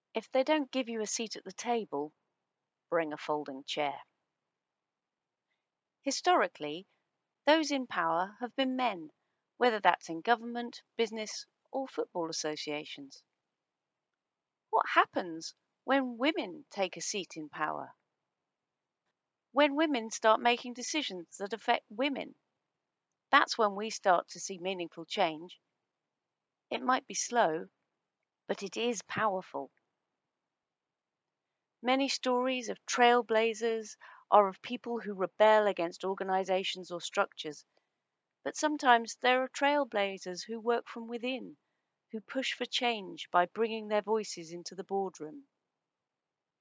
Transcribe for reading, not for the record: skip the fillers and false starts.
If they don't give you a seat at the table, bring a folding chair. Historically, those in power have been men, whether that's in government, business, or football associations. What happens when women take a seat in power? When women start making decisions that affect women, that's when we start to see meaningful change. It might be slow, but it is powerful. Many stories of trailblazers are of people who rebel against organizations or structures, but sometimes there are trailblazers who work from within, who push for change by bringing their voices into the boardroom.